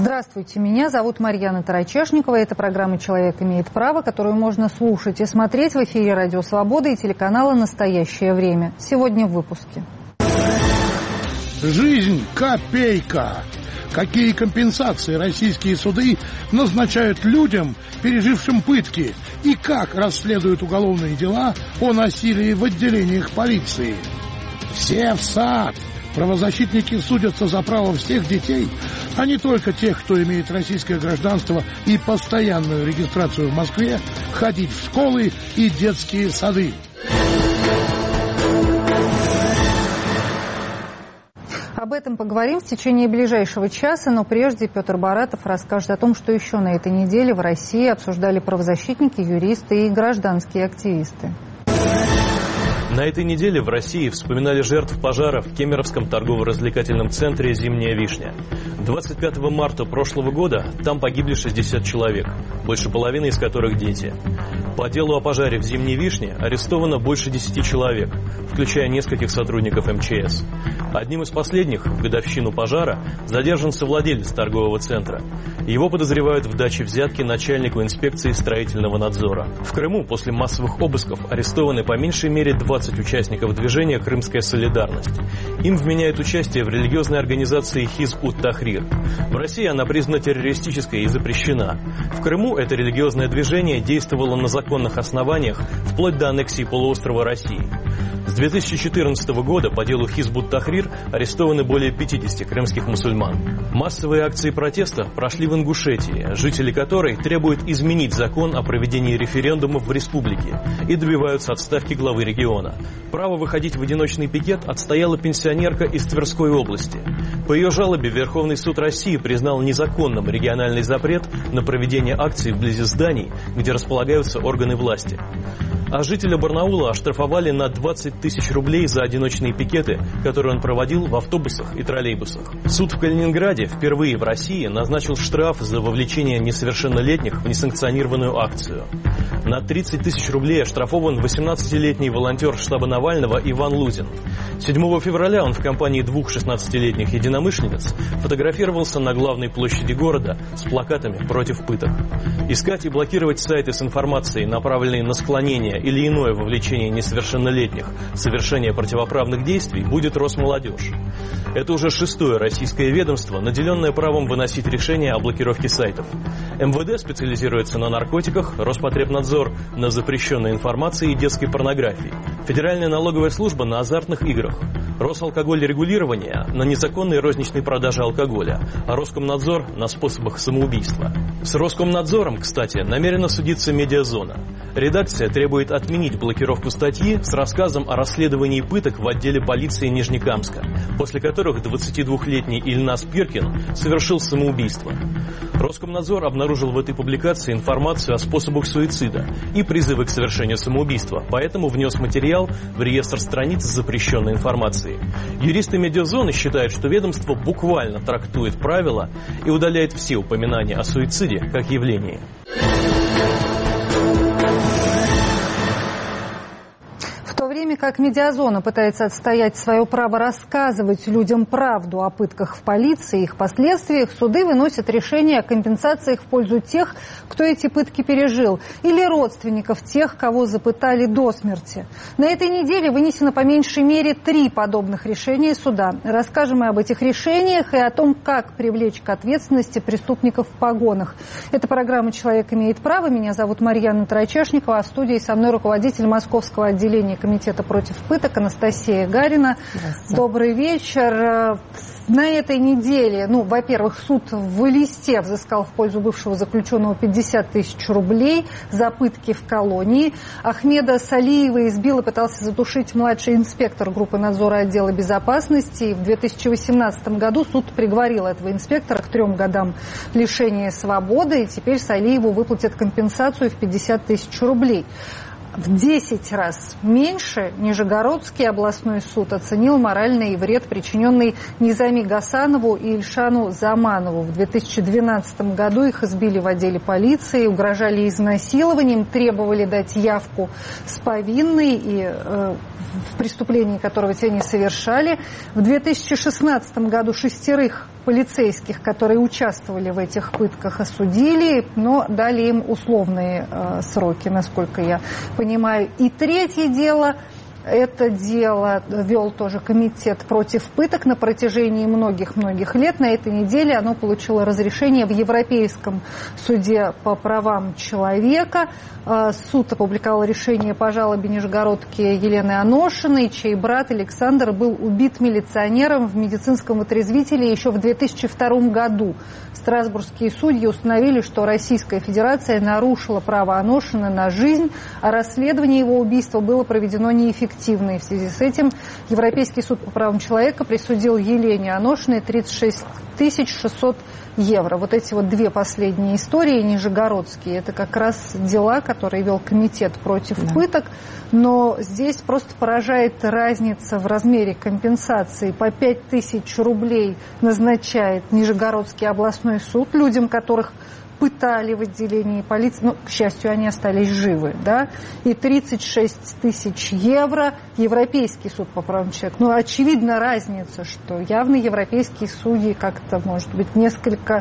Здравствуйте, меня зовут Марьяна Тарачешникова. Это программа «Человек имеет право», которую можно слушать и смотреть в эфире «Радио Свобода» и телеканала «Настоящее время». Сегодня в выпуске. Жизнь – копейка. Какие компенсации российские суды назначают людям, пережившим пытки, и как расследуют уголовные дела о насилии в отделениях полиции? Все в сад. Правозащитники судятся за право всех детей, а не только тех, кто имеет российское гражданство и постоянную регистрацию в Москве, ходить в школы и детские сады. Об этом поговорим в течение ближайшего часа, но прежде Петр Баратов расскажет о том, что еще на этой неделе в России обсуждали правозащитники, юристы и гражданские активисты. На этой неделе в России вспоминали жертв пожара в Кемеровском торгово-развлекательном центре «Зимняя вишня». 25 марта прошлого года там погибли 60 человек, больше половины из которых дети. По делу о пожаре в «Зимней вишне» арестовано больше 10 человек, включая нескольких сотрудников МЧС. Одним из последних, в годовщину пожара, задержан совладелец торгового центра. Его подозревают в даче взятки начальнику инспекции строительного надзора. В Крыму после массовых обысков арестованы по меньшей мере 20 участников движения «Крымская солидарность». Им вменяют участие в религиозной организации Хизб ут-Тахрир. В России она признана террористической и запрещена. В Крыму это религиозное движение действовало на законных основаниях вплоть до аннексии полуострова России. С 2014 года по делу Хизб ут-Тахрир арестованы более 50 крымских мусульман. Массовые акции протеста прошли в Ингушетии, жители которой требуют изменить закон о проведении референдумов в республике и добиваются отставки главы региона. Право выходить в одиночный пикет отстояла пенсионерка из Тверской области. По ее жалобе Верховный суд России признал незаконным региональный запрет на проведение акций вблизи зданий, где располагаются органы власти. А жителя Барнаула оштрафовали на 20 тысяч рублей за одиночные пикеты, которые он проводил в автобусах и троллейбусах. Суд в Калининграде впервые в России назначил штраф за вовлечение несовершеннолетних в несанкционированную акцию. На 30 тысяч рублей оштрафован 18-летний волонтер штаба Навального Иван Лузин. 7 февраля он в компании двух 16-летних единомышленниц фотографировался на главной площади города с плакатами против пыток. Искать и блокировать сайты с информацией, направленные на склонение или иное вовлечение несовершеннолетних в совершение противоправных действий, будет Росмолодежь. Это уже 6-е российское ведомство, наделенное правом выносить решения о блокировке сайтов. МВД специализируется на наркотиках, Роспотребнадзор на запрещенной информации и детской порнографии, Федеральная налоговая служба на азартных играх, Росалкогольрегулирование на незаконной розничной продаже алкоголя, а Роскомнадзор на способах самоубийства. С Роскомнадзором, кстати, намерена судиться Медиазона. Редакция требует отменить блокировку статьи с рассказом о расследовании пыток в отделе полиции Нижнекамска, после которых 22-летний Ильназ Пиркин совершил самоубийство. Роскомнадзор обнаружил в этой публикации информацию о способах суицида и призывы к совершению самоубийства, поэтому внес материал в реестр страниц с запрещенной информацией. Юристы Медиазоны считают, что ведомство буквально трактует правила и удаляет все упоминания о суициде как явлении. В то время как Медиазона пытается отстоять свое право рассказывать людям правду о пытках в полиции и их последствиях, суды выносят решения о компенсациях в пользу тех, кто эти пытки пережил, или родственников тех, кого запытали до смерти. На этой неделе вынесено по меньшей мере 3 подобных решения суда. Расскажем мы об этих решениях и о том, как привлечь к ответственности преступников в погонах. Это программа «Человек имеет право». Меня зовут Марьяна Тарачешникова, а в студии со мной руководитель Московского отделения Комитета против пыток Анастасия Гарина. Добрый вечер. На этой неделе, во-первых, суд в Элисте взыскал в пользу бывшего заключенного 50 тысяч рублей за пытки в колонии. Ахмеда Салиева избил и пытался задушить младший инспектор группы надзора отдела безопасности. И в 2018 году суд приговорил этого инспектора к 3 годам лишения свободы. И теперь Салиеву выплатят компенсацию в 50 тысяч рублей. В 10 раз меньше Нижегородский областной суд оценил моральный вред, причиненный Низами Гасанову и Ильшану Заманову. В 2012 году их избили в отделе полиции, угрожали изнасилованием, требовали дать явку с повинной и в преступлении которого те не совершали. В 2016 году 6 полицейских, которые участвовали в этих пытках, осудили, но дали им условные сроки, насколько я понимаю. И третье дело. Это дело вел тоже комитет против пыток на протяжении многих-многих лет. На этой неделе оно получило разрешение в Европейском суде по правам человека. Суд опубликовал решение по жалобе нижегородки Елены Аношиной, чей брат Александр был убит милиционером в медицинском отрезвителе еще в 2002 году. Страсбургские судьи установили, что Российская Федерация нарушила право Аношина на жизнь, а расследование его убийства было проведено неэффективно. В связи с этим Европейский суд по правам человека присудил Елене Аношиной 36 600 евро. Вот эти вот две последние истории нижегородские, это как раз дела, которые вел комитет против пыток. Но здесь просто поражает разница в размере компенсации. По 5000 рублей назначает Нижегородский областной суд людям, которых пытали в отделении полиции, ну, к счастью, они остались живы, да, и 36 тысяч евро Европейский суд по правам человека. Ну, очевидна разница, что явно европейские судьи как-то, может быть, несколько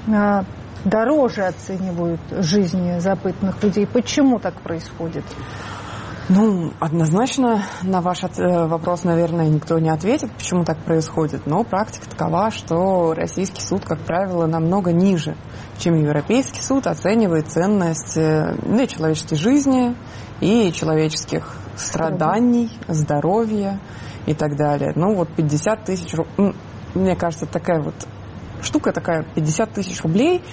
дороже оценивают жизни запытанных людей. Почему так происходит? Ну, однозначно на ваш вопрос, наверное, никто не ответит, почему так происходит. Но практика такова, что российский суд, как правило, намного ниже, чем европейский суд, оценивает ценность и человеческой жизни, и человеческих страданий, здоровья и так далее. Ну, вот 50 тысяч рублей, мне кажется, такая вот штука такая, 50 тысяч рублей,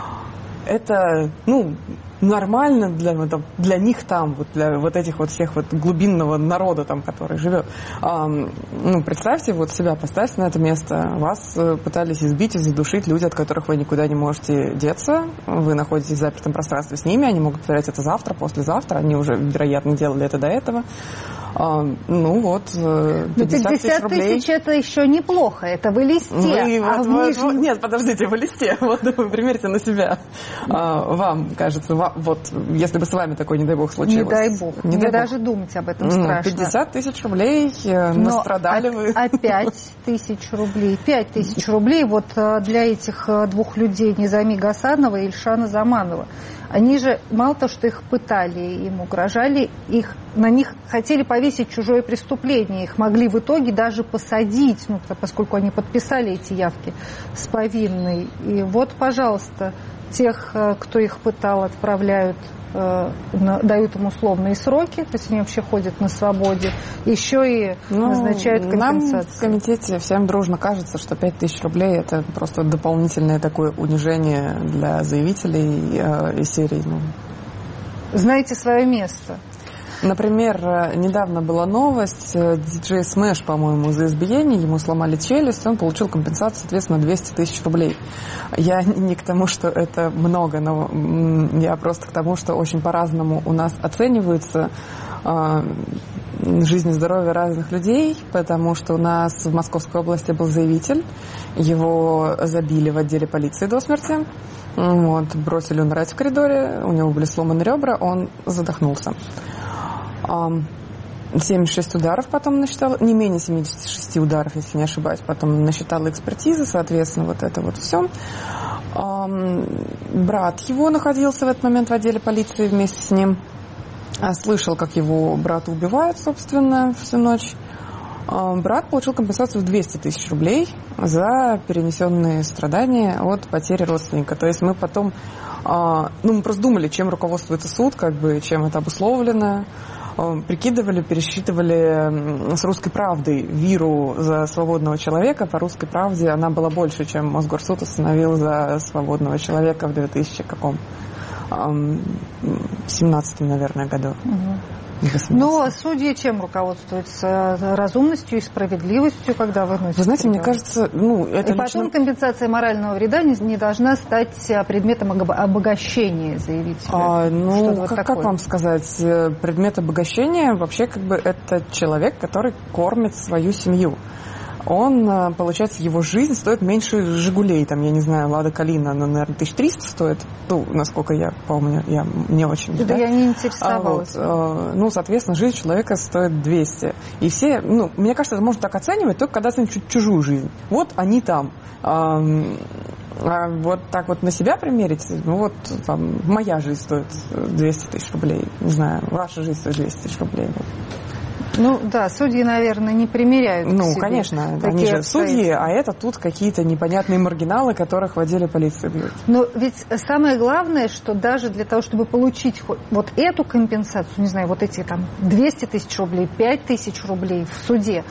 это, ну, нормально для них там, вот для вот этих вот всех вот глубинного народа там, который живет. Ну, представьте вот себя, поставьте на это место. Вас пытались избить и задушить люди, от которых вы никуда не можете деться. Вы находитесь в запертом пространстве с ними, они могут повторять это завтра, послезавтра. Они уже, вероятно, делали это до этого. Ну вот, 50 тысяч рублей. 50 тысяч это еще неплохо, это в листе. Нет, подождите, в листе. Вот вы примерьте на себя. Вам кажется, вот если бы с вами такое, не дай бог, случилось. Не дай бог. Мне даже думать об этом страшно. 50 тысяч рублей настрадали вы. А 5 тысяч рублей? 5 тысяч рублей вот для этих двух людей, Низами Гасанова и Ильшана Заманова. Они же, мало того, что их пытали, им угрожали, на них хотели повесить чужое преступление. Их могли в итоге даже посадить, ну, поскольку они подписали эти явки с повинной. И вот, пожалуйста, тех, кто их пытал, отправляют, дают им условные сроки, то есть они вообще ходят на свободе, еще и назначают компенсацию. Нам в комитете всем дружно кажется, что 5 тысяч рублей это просто дополнительное такое унижение для заявителей из серии. Знаете свое место. Например, недавно была новость, диджей Smash, по-моему, за избиение, ему сломали челюсть, он получил компенсацию, соответственно, 200 тысяч рублей. Я не к тому, что это много, но я просто к тому, что очень по-разному у нас оценивается жизнь и здоровье разных людей, потому что у нас в Московской области был заявитель, его забили в отделе полиции до смерти, вот, бросили умирать в коридоре, у него были сломаны ребра, он задохнулся. 76 ударов потом насчитала, не менее 76 ударов, если не ошибаюсь, потом насчитала экспертиза, соответственно, вот это вот все. Брат его находился в этот момент в отделе полиции вместе с ним. Слышал, как его брата убивают, собственно, всю ночь. Брат получил компенсацию в 200 тысяч рублей за перенесенные страдания от потери родственника. То есть мы потом, мы просто думали, чем руководствуется суд, как бы, чем это обусловлено. Прикидывали, пересчитывали с «Русской правдой» виру за свободного человека. По «Русской правде» она была больше, чем Мосгорсуд установил за свободного человека в 2017, наверное, году. Но судьи чем руководствуются? Разумностью и справедливостью, когда выносят? Вы знаете, мне кажется, это и потом компенсация морального вреда не должна стать предметом обогащения заявителя. Как вам сказать? Предмет обогащения вообще как бы это человек, который кормит свою семью. он, получается, его жизнь стоит меньше «Жигулей». Там, я не знаю, «Лада Калина», она, наверное, 1300 стоит. Ну, насколько я помню, я не очень. Да, я не интересовалась. Ну, соответственно, жизнь человека стоит 200. И все, ну, мне кажется, это можно так оценивать, только когда оценивать чужую жизнь. Вот они там. А вот так вот на себя примерить, ну вот там, моя жизнь стоит 200 тысяч рублей, не знаю, ваша жизнь стоит 200 тысяч рублей. Ну да, судьи, наверное, не примеряют. Ну, конечно, они же судьи, а это тут какие-то непонятные маргиналы, которых в отделе полиции бьют. Но ведь самое главное, что даже для того, чтобы получить вот эту компенсацию, не знаю, вот эти там 200 тысяч рублей, 5 тысяч рублей в суде,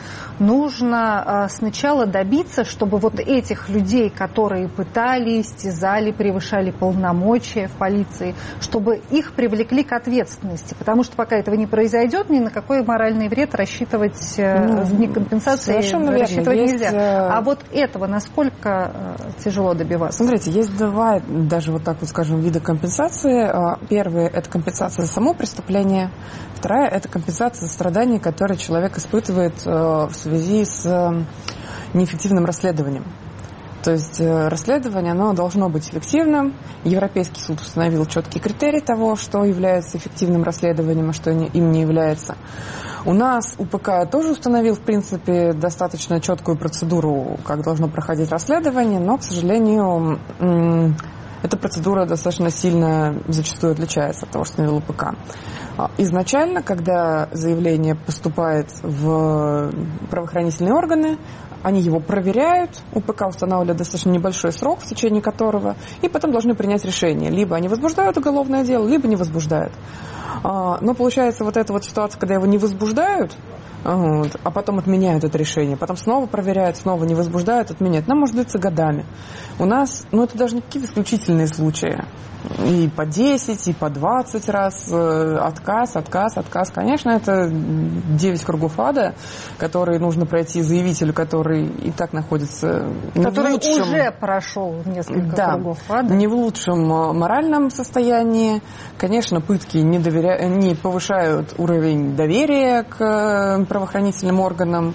нужно сначала добиться, чтобы вот этих людей, которые пытали, истязали, превышали полномочия в полиции, чтобы их привлекли к ответственности. Потому что пока этого не произойдет, ни на какой моральный вред рассчитывать не компенсации рассчитывать нельзя. А вот этого насколько тяжело добиваться? Смотрите, есть два, даже вот так вот скажем, вида компенсации. Первый – это компенсация за само преступление. Вторая – это компенсация за страдания, которые человек испытывает в связи с неэффективным расследованием. То есть расследование, оно должно быть эффективным. Европейский суд установил четкий критерий того, что является эффективным расследованием, а что им не является. У нас УПК тоже установил, в принципе, достаточно четкую процедуру, как должно проходить расследование, но, к сожалению, эта процедура достаточно сильно зачастую отличается от того, что установил УПК. Изначально, когда заявление поступает в правоохранительные органы, они его проверяют, УПК устанавливает достаточно небольшой срок, в течение которого, и потом должны принять решение. Либо они возбуждают уголовное дело, либо не возбуждают. Но получается вот эта вот ситуация, когда его не возбуждают, а потом отменяют это решение, потом снова проверяют, снова не возбуждают, отменяют. Она может длиться годами. У нас, это даже не какие-то исключительные случаи. И по 10, и по 20 раз отказ. Конечно, это 9 кругов ада, которые нужно пройти заявителю, который и так находится который в лучшем... уже прошел несколько кругов ада. Не в лучшем моральном состоянии. Конечно, пытки не повышают уровень доверия к правоохранительным органам.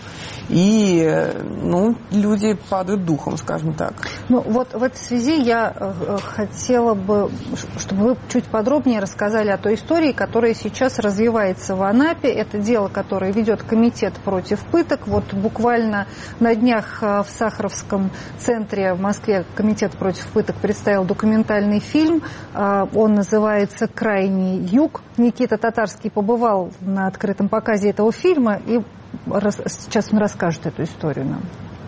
И люди падают духом, скажем так. Вот в этой связи я хотела бы, чтобы вы чуть подробнее рассказали о той истории, которая сейчас развивается в Анапе. Это дело, которое ведет комитет против пыток. Вот буквально на днях в Сахаровском центре в Москве комитет против пыток представил документальный фильм. Он называется «Крайний юг». Никита Татарский побывал на открытом показе этого фильма, и сейчас он расскажет эту историю нам.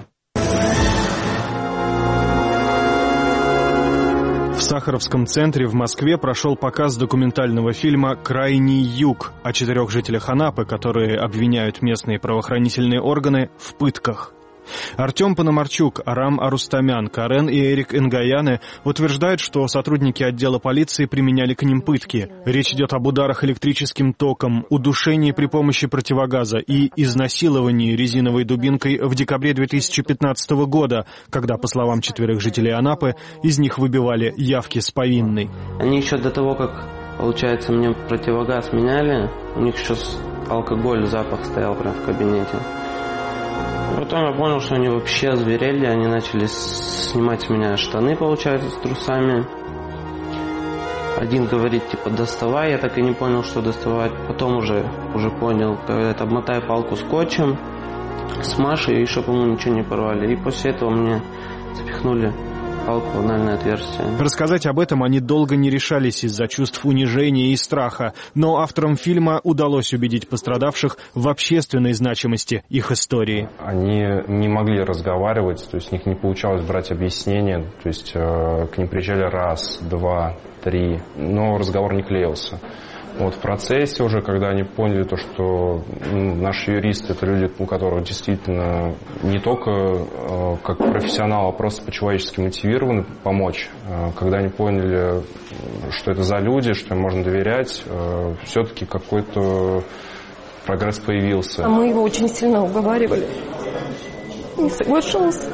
В Сахаровском центре в Москве прошел показ документального фильма «Крайний юг» о 4 жителях Анапы, которые обвиняют местные правоохранительные органы в пытках. Артем Пономарчук, Арам Арустамян, Карен и Эрик Энгаяны утверждают, что сотрудники отдела полиции применяли к ним пытки. Речь идет об ударах электрическим током, удушении при помощи противогаза и изнасиловании резиновой дубинкой в декабре 2015 года, когда, по словам 4 жителей Анапы, из них выбивали явки с повинной. Они еще до того, как, получается, мне противогаз меняли, у них еще алкоголь, запах стоял прям в кабинете. Потом я понял, что они вообще озверели, они начали снимать с меня штаны, получается, с трусами. Один говорит, доставай, я так и не понял, что доставать. Потом уже понял, говорят, обмотай палку скотчем, смажь ее, и чтобы ему ничего не порвали. И после этого мне запихнули палку в анальное отверстие. Рассказать об этом они долго не решались из-за чувств унижения и страха, но авторам фильма удалось убедить пострадавших в общественной значимости их истории. Они не могли разговаривать, то есть у них не получалось брать объяснения, то есть к ним приезжали раз, два, три, но разговор не клеился. В процессе уже, когда они поняли то, что наши юристы, это люди, у которых действительно не только как профессионалы, а просто по-человечески мотивированы помочь, когда они поняли, что это за люди, что им можно доверять, все-таки какой-то прогресс появился. А мы его очень сильно уговаривали. Не соглашался.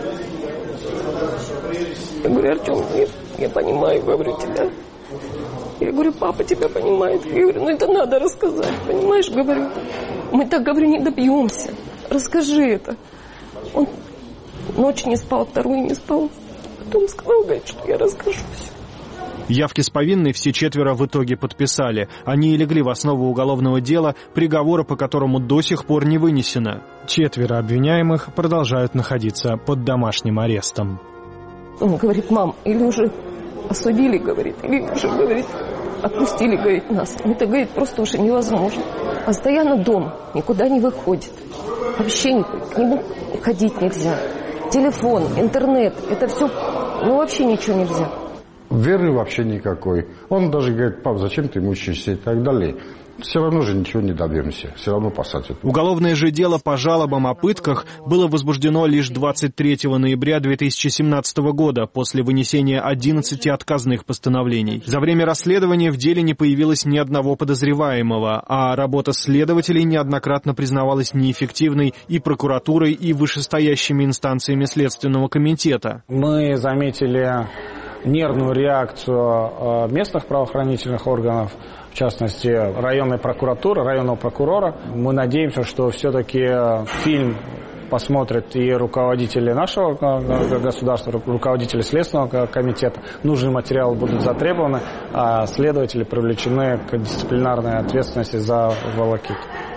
Я говорю, Артем, я понимаю, говорю, тебя. Я говорю, папа тебя понимает. Я говорю, это надо рассказать, понимаешь, говорю. Мы так, говорю, не добьемся. Расскажи это. Он Ночь не спал, вторую не спал. Потом сказал, говорит, что я расскажу все. Явки с повинной все 4 в итоге подписали. Они и легли в основу уголовного дела, приговора по которому до сих пор не вынесено. 4 обвиняемых продолжают находиться под домашним арестом. Он говорит, мам, или уже осудили, говорит, или уже, говорит, отпустили, говорит, нас. Это, говорит, просто уже невозможно. Постоянно дома, никуда не выходит. Вообще к нему ходить нельзя. Телефон, интернет, это все, вообще ничего нельзя. Веры вообще никакой. Он даже говорит, пап, зачем ты мучаешься и так далее. Все равно же ничего не добьемся, все равно посадят. Уголовное же дело по жалобам о пытках было возбуждено лишь 23 ноября 2017 года после вынесения 11 отказных постановлений. За время расследования в деле не появилось ни одного подозреваемого, а работа следователей неоднократно признавалась неэффективной и прокуратурой, и вышестоящими инстанциями Следственного комитета. Мы заметили нервную реакцию местных правоохранительных органов, в частности, районной прокуратуры, районного прокурора. Мы надеемся, что все-таки фильм посмотрят и руководители нашего государства, руководители Следственного комитета. Нужные материалы будут затребованы, а следователи привлечены к дисциплинарной ответственности за волокиту.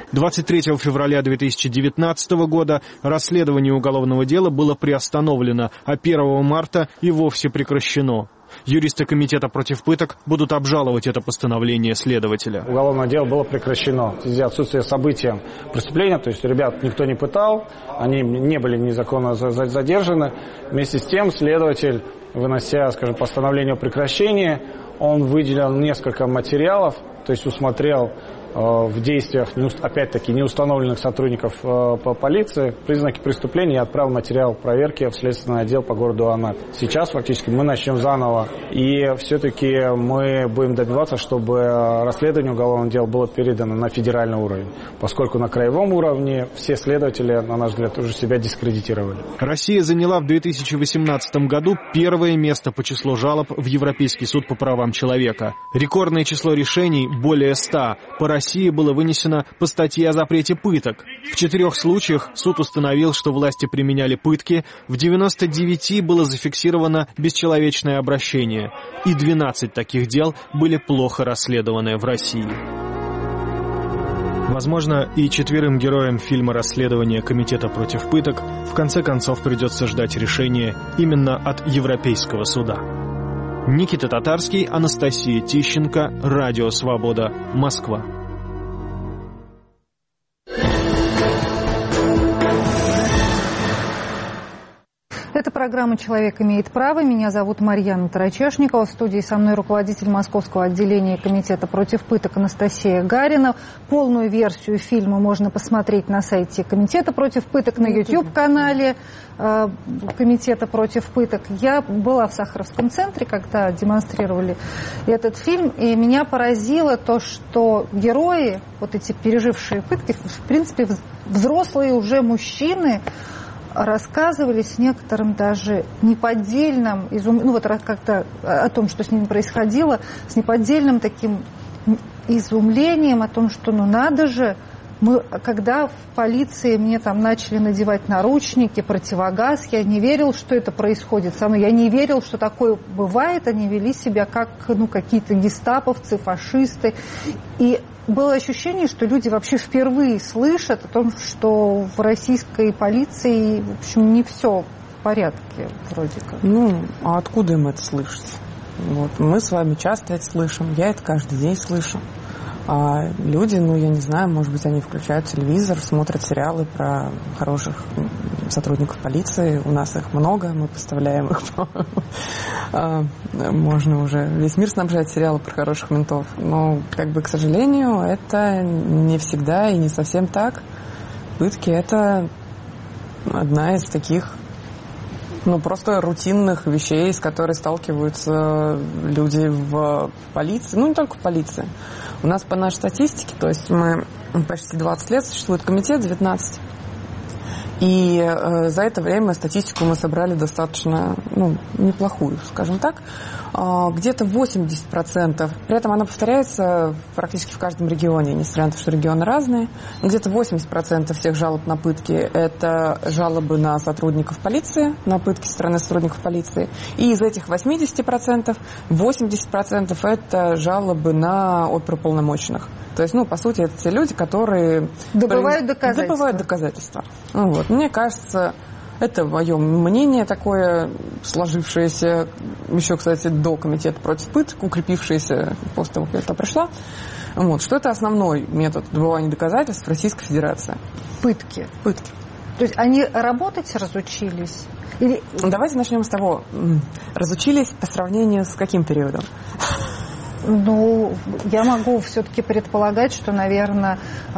23 февраля 2019 года расследование уголовного дела было приостановлено, а 1 марта и вовсе прекращено. Юристы комитета против пыток будут обжаловать это постановление следователя. Уголовное дело было прекращено в связи с отсутствием события преступления, то есть ребят никто не пытал, они не были незаконно задержаны. Вместе с тем следователь, вынося, скажем, постановление о прекращении, он выделил несколько материалов, то есть усмотрел в действиях, опять-таки, неустановленных сотрудников по полиции признаки преступления и отправил материал проверки в следственный отдел по городу Анапе. Сейчас фактически мы начнем заново, и все-таки мы будем добиваться, чтобы расследование уголовного дела было передано на федеральный уровень, поскольку на краевом уровне все следователи, на наш взгляд, уже себя дискредитировали. Россия заняла в 2018 году 1 место по числу жалоб в Европейский суд по правам человека. Рекордное число решений, более 100, по России было вынесено по статье о запрете пыток. В 4 случаях суд установил, что власти применяли пытки, в 99 было зафиксировано бесчеловечное обращение, и 12 таких дел были плохо расследованы в России. Возможно, и 4 героям фильма «Расследование комитета против пыток» в конце концов придется ждать решения именно от Европейского суда. Никита Татарский, Анастасия Тищенко, Радио Свобода, Москва. Это программа «Человек имеет право». Меня зовут Марьяна Тарачешникова. В студии со мной руководитель Московского отделения комитета против пыток Анастасия Гарина. Полную версию фильма можно посмотреть на сайте комитета против пыток, на YouTube-канале комитета против пыток. Я была в Сахаровском центре, когда демонстрировали этот фильм, и меня поразило то, что герои, вот эти пережившие пытки, в принципе, взрослые уже мужчины, рассказывали с некоторым даже неподдельным, как-то о том, что с ними происходило, с неподдельным таким изумлением о том, что надо же, когда в полиции мне там начали надевать наручники, противогаз, я не верил, что это происходит со мной, я не верил, что такое бывает, они вели себя как какие-то гестаповцы, фашисты, и было ощущение, что люди вообще впервые слышат о том, что в российской полиции, в общем, не все в порядке, вроде как. А откуда им это слышать? Мы с вами часто это слышим, я это каждый день слышу. А люди, я не знаю, может быть, они включают телевизор, смотрят сериалы про хороших сотрудников полиции. У нас их много, мы поставляем их. Можно уже весь мир снабжать сериалы про хороших ментов. Но, к сожалению, это не всегда и не совсем так. Пытки – это одна из таких просто рутинных вещей, с которой сталкиваются люди в полиции. Не только в полиции. У нас по нашей статистике, то есть мы почти 20 лет, существует комитет, 19. И за это время статистику мы собрали достаточно, неплохую, скажем так. где-то 80%, при этом она повторяется практически в каждом регионе, несмотря на то, что регионы разные, где-то 80% всех жалоб на пытки – это жалобы на сотрудников полиции, на пытки со стороны сотрудников полиции, и из этих 80%, 80% это жалобы на оперуполномоченных. То есть, по сути, это те люди, которые добывают доказательства. Вот. Мне кажется, это мое мнение такое, сложившееся еще, кстати, до комитета против пыток, укрепившееся после того, как я туда пришла, что это основной метод добывания доказательств в Российской Федерации. Пытки. То есть они работать разучились? Или... Давайте начнем с того, разучились по сравнению с каким периодом? Я могу все-таки предполагать, что, наверное,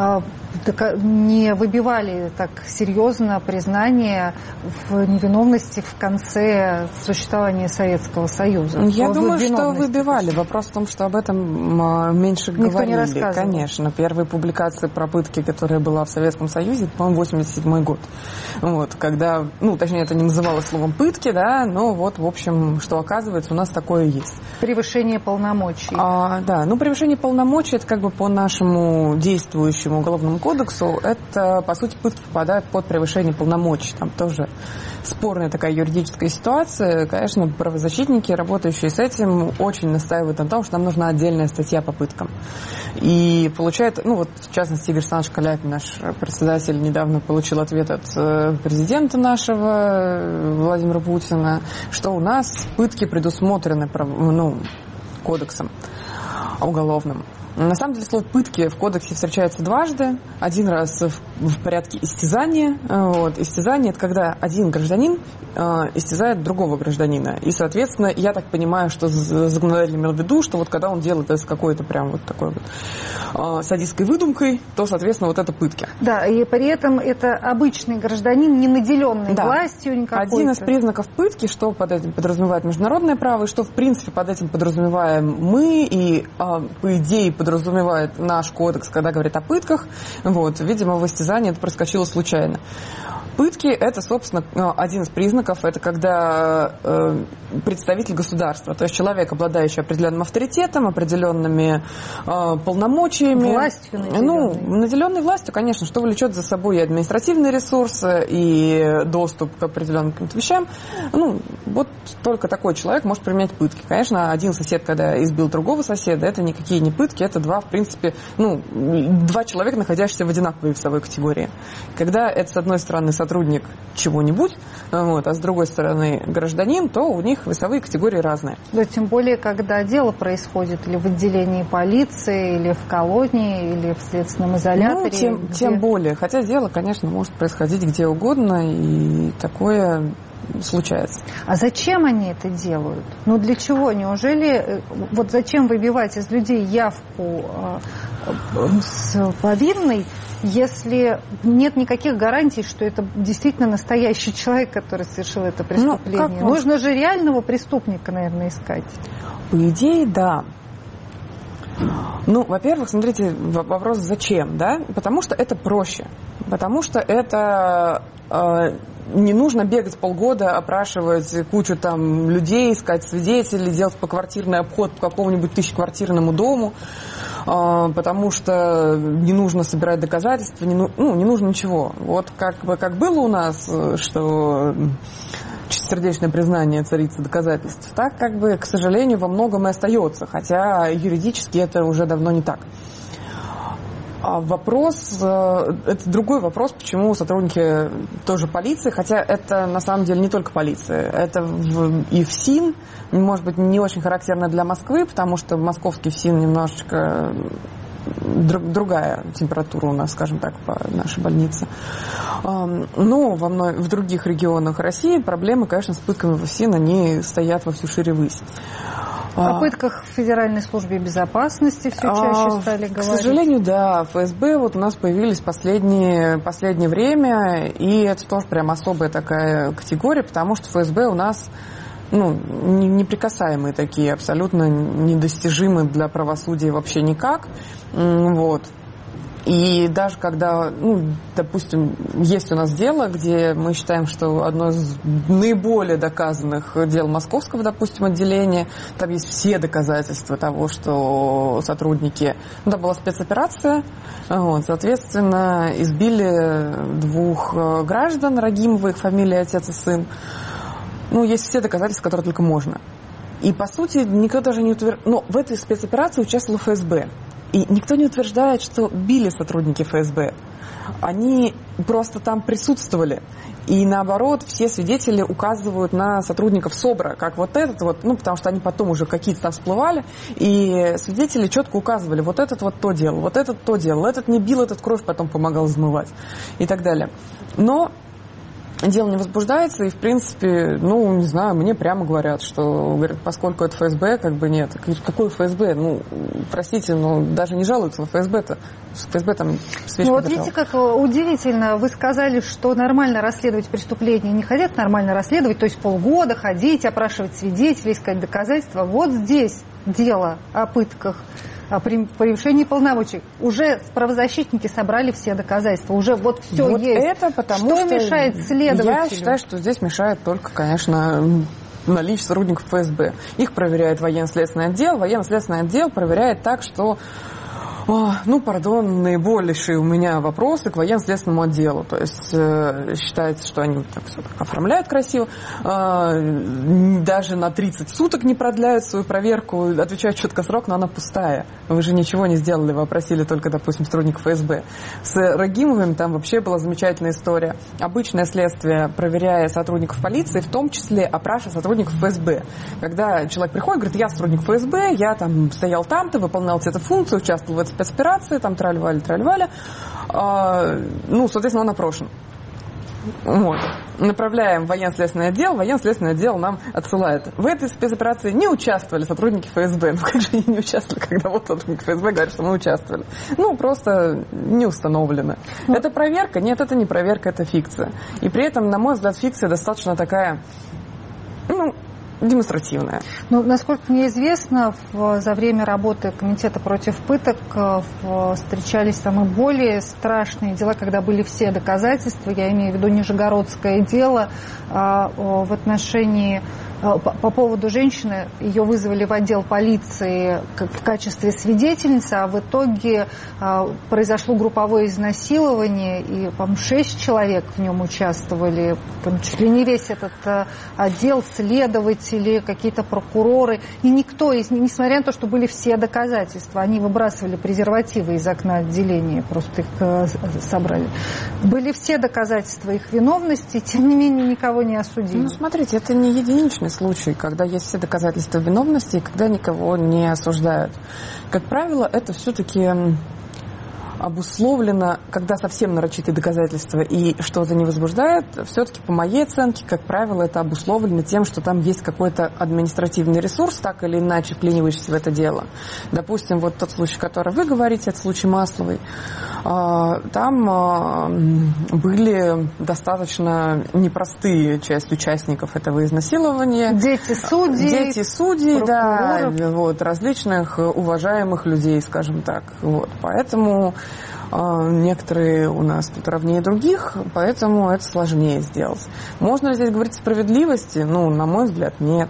не выбивали так серьезно признание в невиновности в конце существования Советского Союза. Я думаю, что выбивали. Вопрос в том, что об этом меньше никто говорили. Не рассказывал. Конечно. Первая публикация про пытки, которая была в Советском Союзе, по-моему, 87 год. Когда, точнее, это не называлось словом пытки, да, но в общем, что оказывается, у нас такое есть. Превышение полномочий. Превышение полномочий, это по нашему действующему уголовному кодексу, это, по сути, пытки попадают под превышение полномочий. Там тоже спорная такая юридическая ситуация. Конечно, правозащитники, работающие с этим, очень настаивают на том, что нам нужна отдельная статья по пыткам. И получает, в частности, Игорь Александрович Каляпин, наш председатель, недавно получил ответ от президента нашего, Владимира Путина, что у нас пытки предусмотрены кодексом уголовным. На самом деле слово «пытки» в кодексе встречается дважды. Один раз в порядке истязания. Истязание – это когда один гражданин истязает другого гражданина. И, соответственно, я так понимаю, что законодатель имел в виду, что когда он делает это с какой-то прям такой садистской выдумкой, то, соответственно, это пытки. Да, и при этом это обычный гражданин, не наделенный властью никакой. Один из признаков пытки, что под этим подразумевает международное право, и что, в принципе, под этим подразумеваем мы, и, по идее, подразумевает наш кодекс, когда говорит о пытках. Видимо, в истязании это проскочило случайно. Пытки – это, собственно, один из признаков, это когда представитель государства, то есть человек, обладающий определенным авторитетом, определенными полномочиями. Властью наделенный. Наделенный властью, конечно, что влечет за собой и административные ресурсы, и доступ к определенным каким-то вещам. Только такой человек может применять пытки. Конечно, один сосед, когда избил другого соседа, это никакие не пытки, это два человека, находящихся в одинаковой весовой категории. Когда это, с одной стороны, сотрудник чего-нибудь, а с другой стороны гражданин, то у них весовые категории разные. Да, тем более, когда дело происходит или в отделении полиции, или в колонии, или в следственном изоляторе. Тем более. Хотя дело, конечно, может происходить где угодно, и такое случается. А зачем они это делают? Для чего? Неужели зачем выбивать из людей явку с повинной, если нет никаких гарантий, что это действительно настоящий человек, который совершил это преступление? Нужно же реального преступника, наверное, искать. По идее, да. Во-первых, смотрите, вопрос зачем, да? Потому что это проще. Потому что это не нужно бегать полгода, опрашивать кучу людей, искать свидетелей, делать поквартирный обход по какому-нибудь тысячеквартирному дому, потому что не нужно собирать доказательства, не нужно ничего. Как было у нас, что чистосердечное признание царицы доказательств, так к сожалению, во многом и остается, хотя юридически это уже давно не так. Это другой вопрос, почему сотрудники тоже полиции, хотя это на самом деле не только полиция, это и ФСИН, может быть, не очень характерно для Москвы, потому что московский ФСИН немножечко другая температура у нас, скажем так, по нашей больнице. Но в других регионах России проблемы, конечно, с пытками в ФСИН, они стоят во всю шире ввысь. О пытках в Федеральной службе безопасности все чаще стали говорить. К сожалению, да. ФСБ у нас появились в последнее время, и это тоже прям особая такая категория, потому что ФСБ у нас неприкасаемые такие, абсолютно недостижимы для правосудия вообще никак. И даже когда, допустим, есть у нас дело, где мы считаем, что одно из наиболее доказанных дел московского, допустим, отделения, там есть все доказательства того, что сотрудники... Это была спецоперация, соответственно, избили 2 граждан, Рагимова, их фамилия, отец и сын. Есть все доказательства, которые только можно. И, по сути, никто даже не утверждает... Но в этой спецоперации участвовал ФСБ. И никто не утверждает, что били сотрудники ФСБ. Они просто там присутствовали. И наоборот, все свидетели указывают на сотрудников СОБРа, как вот этот вот, потому что они потом уже какие-то там всплывали, и свидетели четко указывали, вот этот вот то делал, вот этот то делал, этот не бил, этот кровь потом помогал измывать и так далее. Но дело не возбуждается, и, в принципе, не знаю, мне прямо говорят, что, говорят, поскольку это ФСБ, нет. Какое ФСБ? Простите, даже не жалуются на ФСБ-то. ФСБ там свечку вот видите, как удивительно. Вы сказали, что нормально расследовать преступления не хотят нормально расследовать, то есть полгода ходить, опрашивать свидетелей, искать доказательства. Вот здесь дело о пытках, при превышении полномочий. Уже правозащитники собрали все доказательства. Уже вот все вот есть. Это потому что мешает следователю? Я считаю, что здесь мешает только, конечно, наличие сотрудников ФСБ. Их проверяет военно-следственный отдел. Военно-следственный отдел проверяет так, что наибольшие у меня вопросы к военно-следственному отделу. То есть считается, что они все оформляют красиво, даже на 30 суток не продляют свою проверку, отвечают четко срок, но она пустая. Вы же ничего не сделали, вы опросили только, допустим, сотрудников ФСБ. С Рагимовым там вообще была замечательная история. Обычное следствие, проверяя сотрудников полиции, в том числе опрашивая сотрудников ФСБ. Когда человек приходит, говорит, я сотрудник ФСБ, я там стоял там-то, выполнял эту функцию, участвовал в этой спецоперации, там траль-валь. Соответственно, он опрошен. Направляем в военно-следственный отдел нам отсылает. В этой спецоперации не участвовали сотрудники ФСБ. Как же они не участвовали, когда вот сотрудники ФСБ говорят, что мы участвовали? Просто не установлено. Это проверка? Нет, это не проверка, это фикция. И при этом, на мой взгляд, фикция достаточно такая, демонстративная. Насколько мне известно, за время работы Комитета против пыток встречались там и более страшные дела, когда были все доказательства. Я имею в виду Нижегородское дело в отношении... По поводу женщины, ее вызвали в отдел полиции в качестве свидетельницы, а в итоге произошло групповое изнасилование, и, по-моему, 6 человек в нем участвовали, чуть ли не весь этот отдел, следователи, какие-то прокуроры, и никто из них, несмотря на то, что были все доказательства, они выбрасывали презервативы из окна отделения, просто их собрали. Были все доказательства их виновности, тем не менее никого не осудили. Смотрите, это не единичный случай, когда есть все доказательства виновности и когда никого не осуждают. Как правило, это все-таки обусловлено, когда совсем нарочитые доказательства и что-то не возбуждает, все-таки, по моей оценке, как правило, это обусловлено тем, что там есть какой-то административный ресурс, так или иначе вклинивающийся в это дело. Допустим, вот тот случай, который вы говорите, это случай Масловой, там были достаточно непростые часть участников этого изнасилования. Дети судей, да, различных уважаемых людей, скажем так. Поэтому некоторые у нас тут ровнее других, поэтому это сложнее сделать. Можно ли здесь говорить о справедливости? На мой взгляд, нет.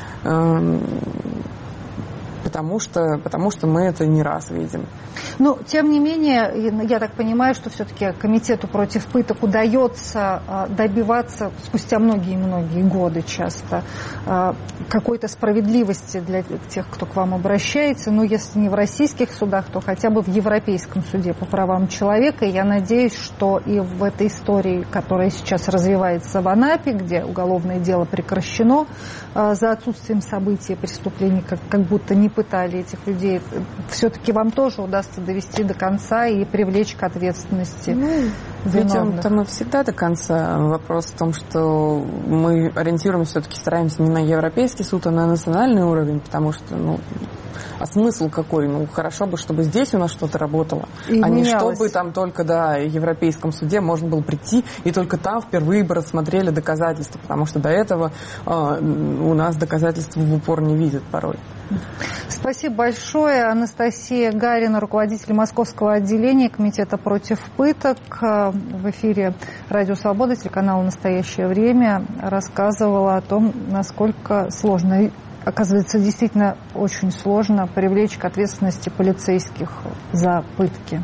Потому что мы это не раз видим. Тем не менее, я так понимаю, что все-таки Комитету против пыток удается добиваться спустя многие-многие годы часто какой-то справедливости для тех, кто к вам обращается. Если не в российских судах, то хотя бы в Европейском суде по правам человека. И я надеюсь, что и в этой истории, которая сейчас развивается в Анапе, где уголовное дело прекращено за отсутствием событий и преступлений, как будто не пытали этих людей, все-таки вам тоже удастся довести до конца и привлечь к ответственности виновных. Ведем-то мы всегда до конца. Вопрос в том, что мы ориентируемся, все-таки стараемся не на европейский суд, а на национальный уровень, потому что А смысл какой? Ну, хорошо бы, чтобы здесь у нас что-то работало, и а не менялось. чтобы там только, в Европейском суде можно было прийти, и только там впервые бы рассмотрели доказательства, потому что до этого у нас доказательства в упор не видят порой. Спасибо большое. Анастасия Гарина, руководитель Московского отделения Комитета против пыток, в эфире Радио Свобода, телеканала «Настоящее время», рассказывала о том, насколько сложно, оказывается, действительно очень сложно привлечь к ответственности полицейских за пытки.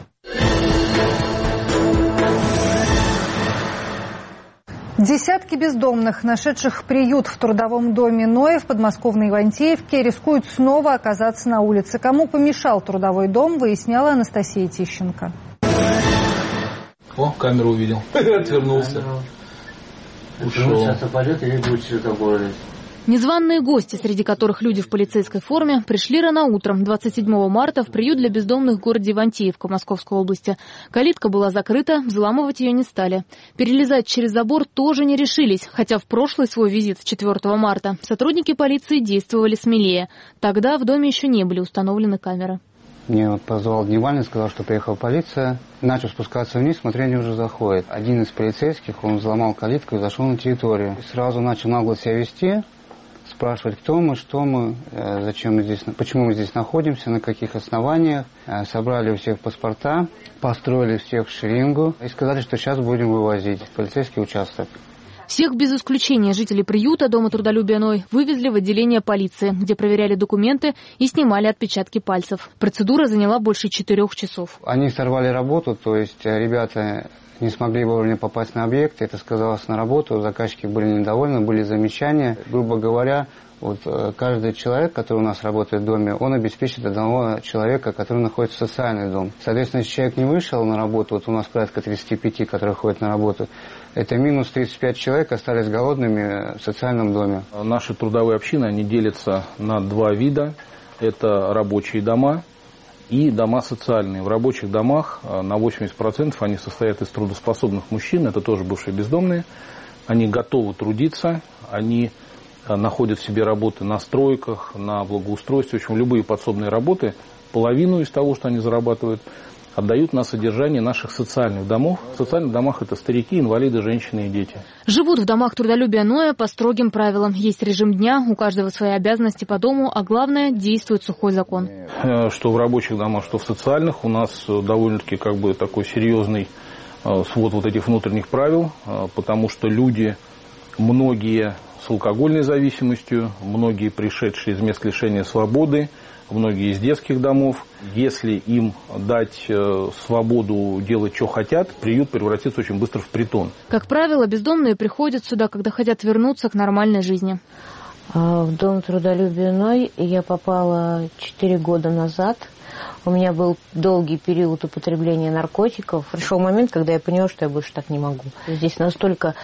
Десятки бездомных, нашедших приют в трудовом доме Ноя в подмосковной Ивантеевке, рискуют снова оказаться на улице. Кому помешал трудовой дом, выясняла Анастасия Тищенко. О, камеру увидел. Отвернулся. Ушел. Незваные гости, среди которых люди в полицейской форме, пришли рано утром 27 марта в приют для бездомных в городе Ивантеевка Московской области. Калитка была закрыта, взламывать ее не стали. Перелезать через забор тоже не решились, хотя в прошлый свой визит 4 марта сотрудники полиции действовали смелее. Тогда в доме еще не были установлены камеры. Мне позвал дневальный, сказал, что приехала полиция. Начал спускаться вниз, смотрю, они уже заходят. Один из полицейских, он взломал калитку и зашел на территорию. И сразу начал нагло себя вести, спрашивать, кто мы, что мы, зачем мы здесь, почему мы здесь находимся, на каких основаниях. Собрали у всех паспорта, построили всех в шеренгу и сказали, что сейчас будем вывозить в полицейский участок. Всех без исключения жителей приюта Дома трудолюбия Ной вывезли в отделение полиции, где проверяли документы и снимали отпечатки пальцев. Процедура заняла больше 4 часов. Они сорвали работу, то есть ребята не смогли вовремя попасть на объект. Это сказалось на работу, заказчики были недовольны, были замечания. Грубо говоря, вот каждый человек, который у нас работает в доме, он обеспечит одного человека, который находится в социальном доме. Соответственно, если человек не вышел на работу, вот у нас порядка 35, которые ходят на работу, это минус 35 человек остались голодными в социальном доме. Наши трудовые общины, они делятся на 2 вида. Это рабочие дома и дома социальные. В рабочих домах на 80% они состоят из трудоспособных мужчин, это тоже бывшие бездомные. Они готовы трудиться, они находят себе работы на стройках, на благоустройстве, в общем, любые подсобные работы, половину из того, что они зарабатывают, отдают на содержание наших социальных домов. В социальных домах это старики, инвалиды, женщины и дети. Живут в домах трудолюбия Ноя по строгим правилам. Есть режим дня, у каждого свои обязанности по дому, а главное, действует сухой закон. Что в рабочих домах, что в социальных, у нас довольно-таки такой серьезный свод вот этих внутренних правил, потому что люди, многие с алкогольной зависимостью, многие пришедшие из мест лишения свободы, многие из детских домов. Если им дать свободу делать, что хотят, приют превратится очень быстро в притон. Как правило, бездомные приходят сюда, когда хотят вернуться к нормальной жизни. В Дом трудолюбия Ной я попала 4 года назад. У меня был долгий период употребления наркотиков. Пришел момент, когда я поняла, что я больше так не могу. Здесь настолько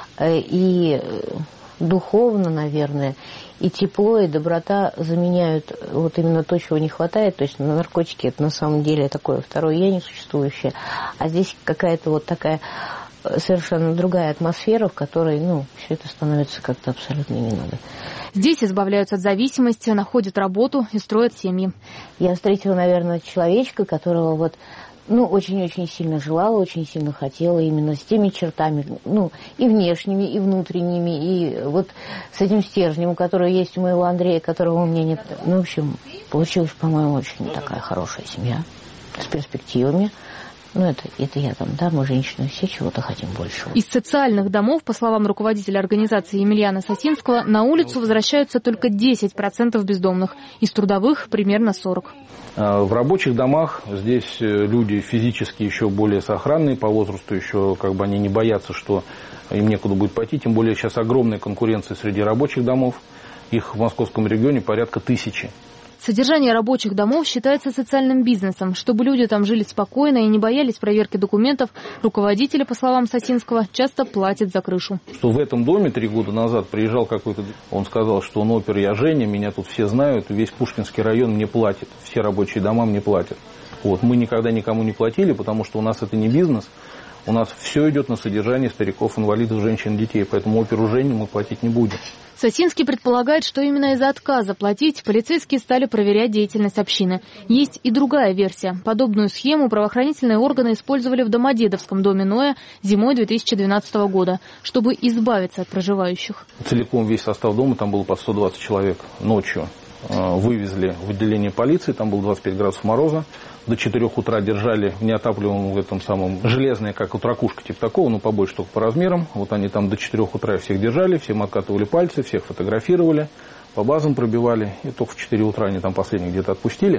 и духовно, наверное, и тепло, и доброта заменяют вот именно то, чего не хватает. То есть наркотики – это на самом деле такое второе «я» несуществующее. А здесь какая-то вот такая совершенно другая атмосфера, в которой, все это становится как-то абсолютно не надо. Здесь избавляются от зависимости, находят работу и строят семьи. Я встретила, наверное, человечка, которого очень-очень сильно желала, очень сильно хотела, именно с теми чертами, и внешними, и внутренними, и вот с этим стержнем, который есть у моего Андрея, которого у меня нет. В общем, получилась, по-моему, очень такая хорошая семья, с перспективами. Это я там, мы женщины все чего-то хотим большего. Из социальных домов, по словам руководителя организации Емельяна Сосинского, на улицу возвращаются только 10% бездомных, из трудовых примерно 40%. В рабочих домах здесь люди физически еще более сохранные, по возрасту еще они не боятся, что им некуда будет пойти, тем более сейчас огромная конкуренция среди рабочих домов, их в московском регионе порядка 1000. Содержание рабочих домов считается социальным бизнесом. Чтобы люди там жили спокойно и не боялись проверки документов, руководители, по словам Сосинского, часто платят за крышу. Что в этом доме 3 года назад приезжал какой-то, он сказал, что он опер, я Женя, меня тут все знают, весь Пушкинский район мне платит, все рабочие дома мне платят. Мы никогда никому не платили, потому что у нас это не бизнес, У нас все идет на содержание стариков, инвалидов, женщин, детей, поэтому оперу Женю мы платить не будем. Сосинский предполагает, что именно из-за отказа платить полицейские стали проверять деятельность общины. Есть и другая версия. Подобную схему правоохранительные органы использовали в Домодедовском доме Ноя зимой 2012 года, чтобы избавиться от проживающих. Целиком весь состав дома, там было под 120 человек, ночью вывезли в отделение полиции, там было 25 градусов мороза. До 4 утра держали в неотапливаемом в этом самом железное, как вот ракушка типа такого, но побольше только по размерам. Вот они там до 4 утра всех держали, всем откатывали пальцы, всех фотографировали, по базам пробивали. И только в 4 утра они там последних где-то отпустили.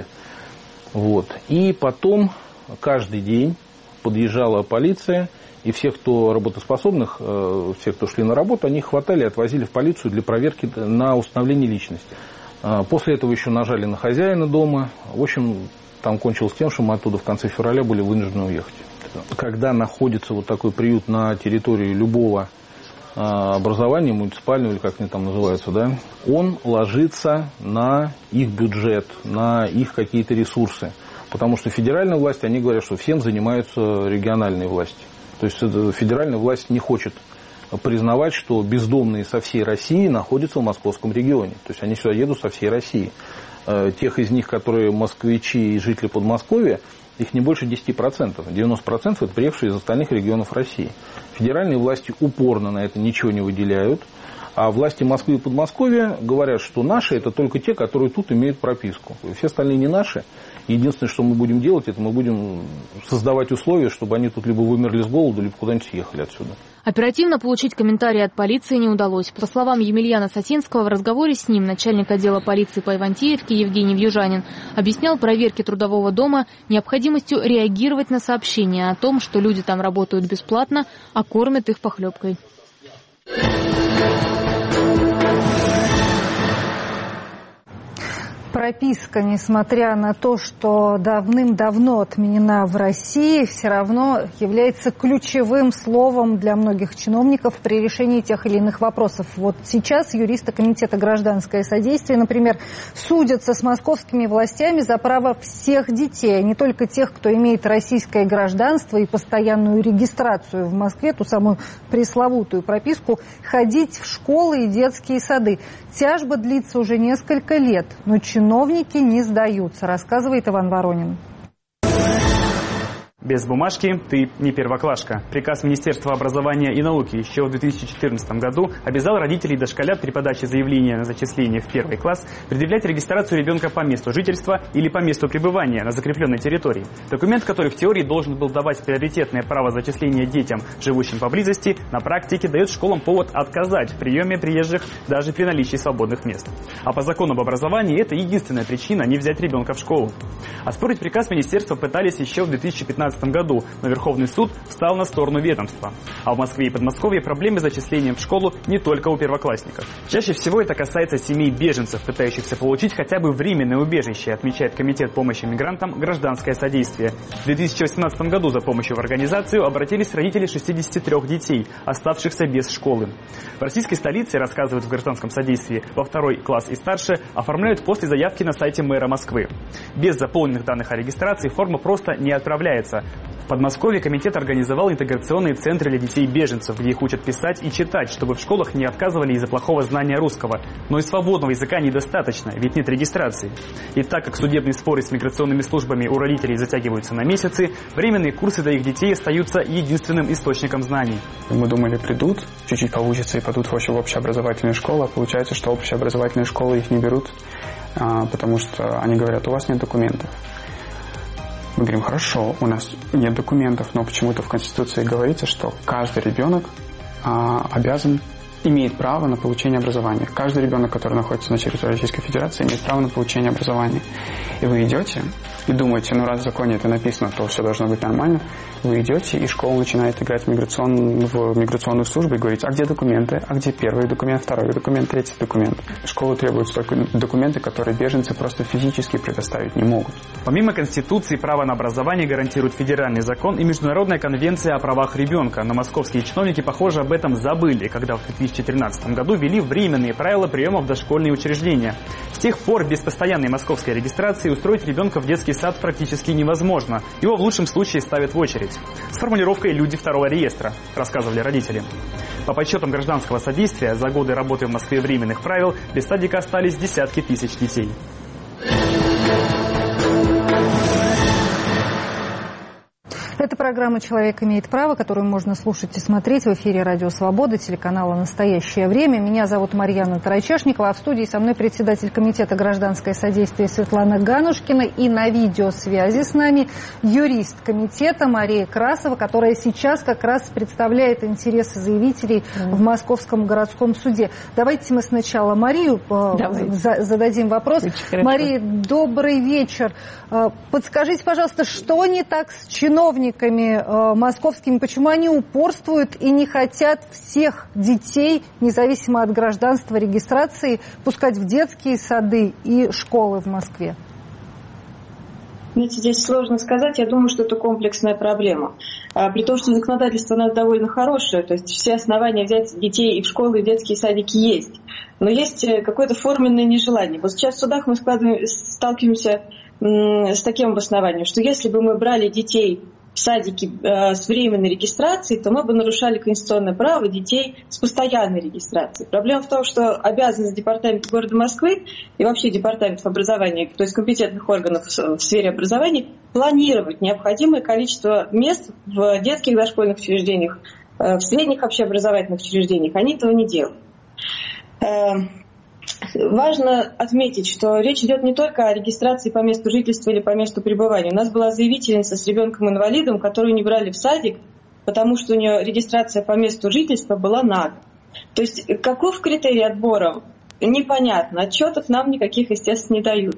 Вот. И потом каждый день подъезжала полиция, и всех, кто работоспособных, всех, кто шли на работу, они их хватали и отвозили в полицию для проверки на установление личности. После этого еще нажали на хозяина дома. В общем, там кончилось тем, что мы оттуда в конце февраля были вынуждены уехать. Когда находится вот такой приют на территории любого образования, муниципального или как они там называются, да, он ложится на их бюджет, на их какие-то ресурсы. Потому что федеральная власть, они говорят, что всем занимаются региональные власти. То есть федеральная власть не хочет признавать, что бездомные со всей России находятся в московском регионе. То есть они сюда едут со всей России. Тех из них, которые москвичи и жители Подмосковья, их не больше 10%. 90% это приехавшие из остальных регионов России. Федеральные власти упорно на это ничего не выделяют. А власти Москвы и Подмосковья говорят, что наши это только те, которые тут имеют прописку. Все остальные не наши. Единственное, что мы будем делать, это мы будем создавать условия, чтобы они тут либо вымерли с голоду, либо куда-нибудь съехали отсюда. Оперативно получить комментарии от полиции не удалось. По словам Емельяна Сосинского, в разговоре с ним начальник отдела полиции по Ивантеевке Евгений Вьюжанин объяснял проверке трудового дома необходимостью реагировать на сообщения о том, что люди там работают бесплатно, а кормят их похлебкой. Прописка, несмотря на то, что давным-давно отменена в России, все равно является ключевым словом для многих чиновников при решении тех или иных вопросов. Вот сейчас юристы Комитета «Гражданское содействие», например, судятся с московскими властями за право всех детей, а не только тех, кто имеет российское гражданство и постоянную регистрацию в Москве, ту самую пресловутую прописку, ходить в школы и детские сады. Тяжба длится уже несколько лет, но чиновники не сдаются, рассказывает Иван Воронин. Без бумажки ты не первоклашка. Приказ Министерства образования и науки еще в 2014 году обязал родителей и дошколят при подаче заявления на зачисление в первый класс предъявлять регистрацию ребенка по месту жительства или по месту пребывания на закрепленной территории. Документ, который в теории должен был давать приоритетное право зачисления детям, живущим поблизости, на практике дает школам повод отказать в приеме приезжих даже при наличии свободных мест. А по закону об образовании это единственная причина не взять ребенка в школу. Оспорить приказ министерства пытались еще в 2015 году, но Верховный суд встал на сторону ведомства. А в Москве и Подмосковье проблемы с зачислением в школу не только у первоклассников. Чаще всего это касается семей беженцев, пытающихся получить хотя бы временное убежище, отмечает Комитет помощи мигрантам «Гражданское содействие». В 2018 году за помощью в организацию обратились родители 63 детей, оставшихся без школы. В российской столице, рассказывают в «Гражданском содействии», во 2 класс и старше оформляют после заявки на сайте мэра Москвы. Без заполненных данных о регистрации форма просто не отправляется. В Подмосковье комитет организовал интеграционные центры для детей-беженцев, где их учат писать и читать, чтобы в школах не отказывали из-за плохого знания русского. Но и свободного языка недостаточно, ведь нет регистрации. И так как судебные споры с миграционными службами у родителей затягиваются на месяцы, временные курсы для их детей остаются единственным источником знаний. Мы думали, придут, чуть-чуть получится и пойдут в общеобразовательные школы, а получается, что общеобразовательные школы их не берут, потому что они говорят, у вас нет документов. Мы говорим, хорошо, у нас нет документов, но почему-то в Конституции говорится, что каждый ребенок имеет право на получение образования. Каждый ребенок, который находится на территории Российской Федерации, имеет право на получение образования. И вы идете и думаете, раз в законе это написано, то все должно быть нормально. Вы идете, и школа начинает играть в миграционную службу и говорить, а где документы, а где первый документ, второй документ, третий документ. Школы требуют только документы, которые беженцы просто физически предоставить не могут. Помимо Конституции, право на образование гарантирует федеральный закон и Международная конвенция о правах ребенка. Но московские чиновники, похоже, об этом забыли, когда в 2013 году ввели временные правила приема в дошкольные учреждения. С тех пор без постоянной московской регистрации устроить ребенка в детский сад практически невозможно. Его в лучшем случае ставят в очередь. С формулировкой «люди второго реестра», рассказывали родители. По подсчетам гражданского содействия, за годы работы в Москве временных правил без садика остались десятки тысяч детей. Это программа «Человек имеет право», которую можно слушать и смотреть в эфире «Радио Свобода», телеканала «Настоящее время». Меня зовут Марьяна Тарачешникова, а в студии со мной председатель комитета «Гражданское содействие» Светлана Ганушкина и на видеосвязи с нами юрист комитета Мария Красова, которая сейчас как раз представляет интересы заявителей в Московском городском суде. Давайте мы сначала Марию зададим вопрос. Мария, добрый вечер. Подскажите, пожалуйста, что не так с чиновниками московскими, почему они упорствуют и не хотят всех детей, независимо от гражданства, регистрации, пускать в детские сады и школы в Москве? Знаете, здесь сложно сказать. Я думаю, что это комплексная проблема. При том, что законодательство у нас довольно хорошее, то есть все основания взять детей и в школы, и в детские садики есть. Но есть какое-то форменное нежелание. Вот сейчас в судах мы сталкиваемся с таким обоснованием, что если бы мы брали детей в садики с временной регистрацией, то мы бы нарушали конституционное право детей с постоянной регистрацией. Проблема в том, что обязанность департамента города Москвы и вообще департаментов образования, то есть компетентных органов в сфере образования, планировать необходимое количество мест в детских дошкольных учреждениях, в средних общеобразовательных учреждениях. Они этого не делают. Важно отметить, что речь идет не только о регистрации по месту жительства или по месту пребывания. У нас была заявительница с ребенком-инвалидом, которую не брали в садик, потому что у нее регистрация по месту жительства была на год. То есть каков критерий отбора? Непонятно. Отчетов нам никаких, естественно, не дают.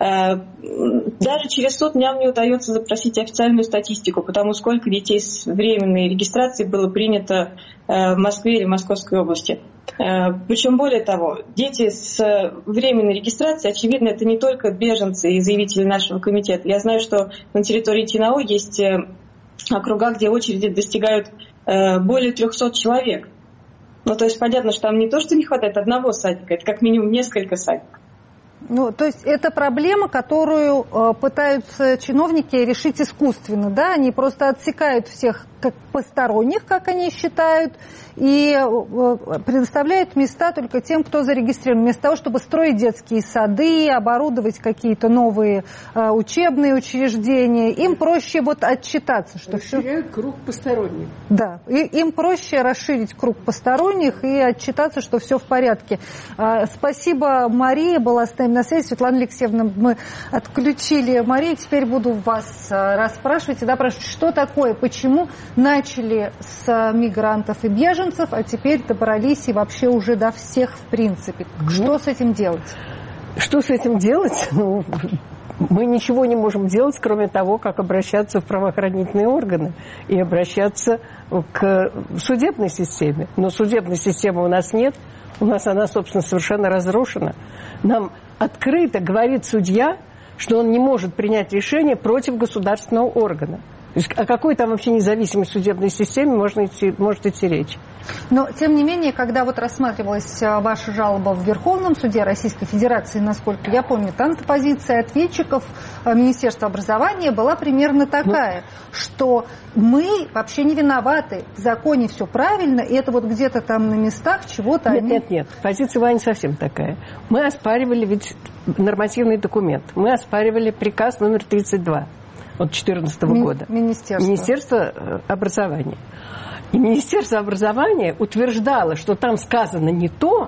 Даже через суд нам не удается запросить официальную статистику, потому сколько детей с временной регистрацией было принято в Москве или в Московской области. Причем более того, дети с временной регистрацией, очевидно, это не только беженцы и заявители нашего комитета. Я знаю, что на территории ТИНАО есть округа, где очереди достигают более 300 человек. Ну, то есть понятно, что там не то, что не хватает одного садика, это как минимум несколько садиков. Ну, то есть это проблема, которую пытаются чиновники решить искусственно, да? Они просто отсекают всех как посторонних, как они считают, и предоставляют места только тем, кто зарегистрирован. Вместо того, чтобы строить детские сады, оборудовать какие-то новые учебные учреждения, им проще вот отчитаться, что расширяют круг посторонних. Да, и им проще расширить круг посторонних и отчитаться, что все в порядке. Спасибо, Мария была с нами на связи. Светлана Алексеевна, мы отключили Марию, теперь буду вас расспрашивать и допрашивать, что такое, почему начали с мигрантов и беженцев, а теперь добрались и вообще уже до всех в принципе. Что с этим делать? Что с этим делать? Ну, мы ничего не можем делать, кроме того, как обращаться в правоохранительные органы и обращаться к судебной системе. Но судебной системы у нас нет. У нас она, собственно, совершенно разрушена. Нам открыто говорит судья, что он не может принять решение против государственного органа. То есть о какой там вообще независимой судебной системе может идти речь? Но, тем не менее, когда вот рассматривалась ваша жалоба в Верховном суде Российской Федерации, насколько я помню, там позиция ответчиков Министерства образования была примерно такая, что мы вообще не виноваты, в законе все правильно, и это вот где-то там на местах чего-то Нет, позиция была не совсем такая. Мы оспаривали ведь нормативный документ, мы оспаривали приказ номер 32 от 2014 года. Министерство образования. И Министерство образования утверждало, что там сказано не то,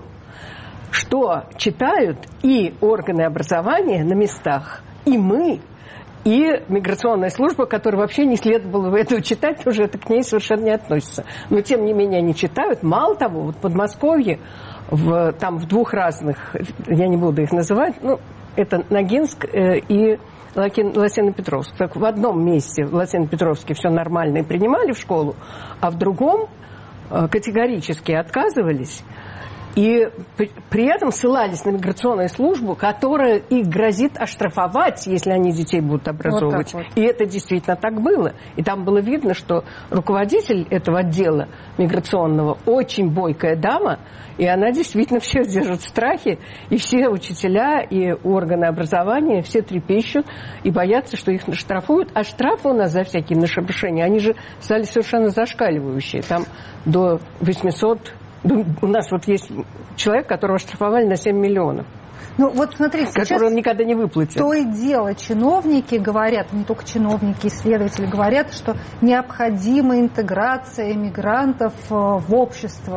что читают и органы образования на местах, и мы, и миграционная служба, которая вообще не следовало бы этого читать, потому что это к ней совершенно не относится. Но, тем не менее, они читают. Мало того, вот в Подмосковье, там в двух разных, я не буду их называть, ну, это Ногинск и Лосино-Петровск. Так в одном месте в Лосино-Петровске все нормально и принимали в школу, а в другом категорически отказывались. И при этом ссылались на миграционную службу, которая их грозит оштрафовать, если они детей будут образовывать. Вот. И это действительно так было. И там было видно, что руководитель этого отдела миграционного очень бойкая дама, и она действительно все держит в страхе, и все учителя, и органы образования, все трепещут и боятся, что их штрафуют. А штрафы у нас за всякие нарушения, они же стали совершенно зашкаливающие. Там до 800... У нас вот есть человек, которого штрафовали на 7 миллионов. Ну вот смотрите, сейчас он никогда не выплатит. То и дело, чиновники говорят, не только чиновники, исследователи говорят, что необходима интеграция мигрантов в общество,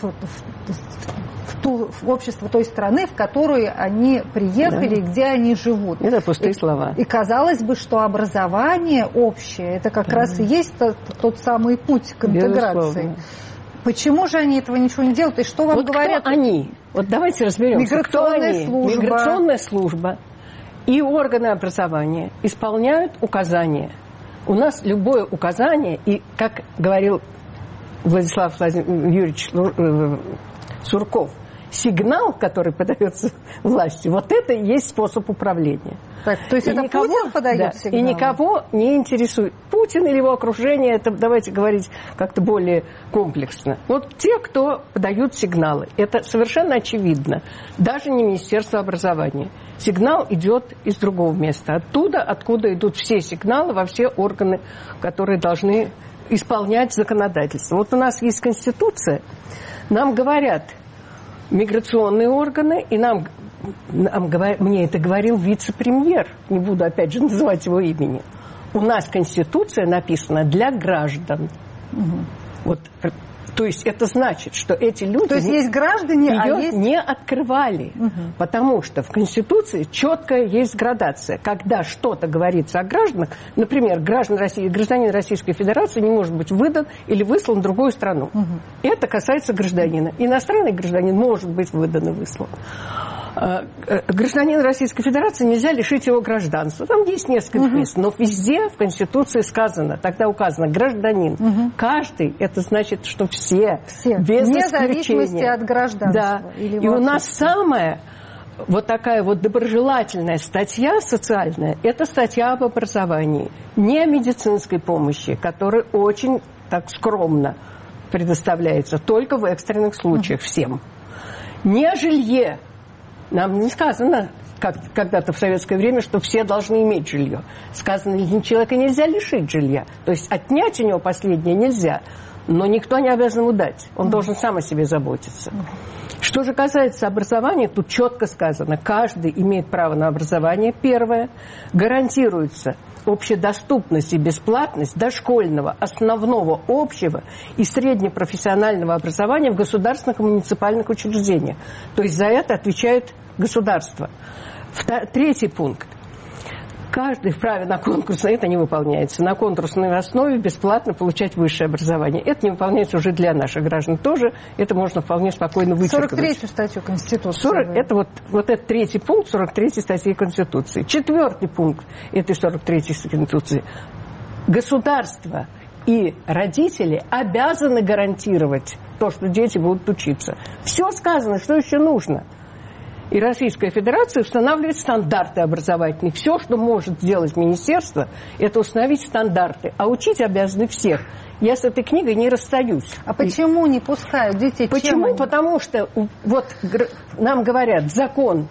в общество той страны, в которую они приехали, где они живут. Это пустые слова. И казалось бы, что образование общее, это как раз и есть тот самый путь к интеграции. Безусловно. Почему же они этого ничего не делают? И что вам говорят? Кто они? Вот давайте разберемся. Миграционная служба и органы образования исполняют указания. У нас любое указание, и, как говорил Владислав Юрьевич Сурков, сигнал, который подается власти, вот это и есть способ управления. Так, то есть это Путин подает сигнал? И никого не интересует. Путин или его окружение, это давайте говорить как-то более комплексно. Вот те, кто подают сигналы, это совершенно очевидно. Даже не Министерство образования. Сигнал идет из другого места. Оттуда, откуда идут все сигналы во все органы, которые должны исполнять законодательство. Вот у нас есть Конституция, нам говорят миграционные органы, и мне это говорил вице-премьер, не буду опять же называть его имени. У нас Конституция написана для граждан. Вот, то есть это значит, что эти люди то есть есть граждане, ее не открывали, потому что в Конституции четкая есть градация. Когда что-то говорится о гражданах, например, гражданин Российской Федерации не может быть выдан или выслан в другую страну. Это касается гражданина. Иностранный гражданин может быть выдан и выслан. Гражданина Российской Федерации нельзя лишить его гражданства. Там есть несколько мест, но везде в Конституции сказано, тогда указано гражданин. Каждый, это значит, что все. Без вне зависимости от гражданства. Да. И у нас самая вот такая вот доброжелательная статья социальная, это статья об образовании, не о медицинской помощи, которая очень так скромно предоставляется, только в экстренных случаях всем. Не о жилье. Нам не сказано, как когда-то в советское время, что все должны иметь жилье. Сказано, человека нельзя лишить жилья. То есть отнять у него последнее нельзя, но никто не обязан ему дать. Он должен сам о себе заботиться. Что же касается образования, тут четко сказано, каждый имеет право на образование. Первое, гарантируется общедоступность и бесплатность дошкольного, основного, общего и среднепрофессионального образования в государственных и муниципальных учреждениях. То есть за это отвечает государство. Третий пункт. Каждый вправе на конкурсной, это не выполняется, на конкурсной основе бесплатно получать высшее образование. Это не выполняется уже для наших граждан тоже. Это можно вполне спокойно вычеркнуть. 43-ю статью Конституции. Это вот этот третий пункт 43-й статьи Конституции. Четвертый пункт этой 43-й Конституции. Государство и родители обязаны гарантировать то, что дети будут учиться. Все сказано, что еще нужно. И Российская Федерация устанавливает стандарты образовательные. Все, что может сделать министерство, это установить стандарты. А учить обязаны всех. Я с этой книгой не расстаюсь. А почему не пускают детей? Почему? Потому что вот нам говорят, закон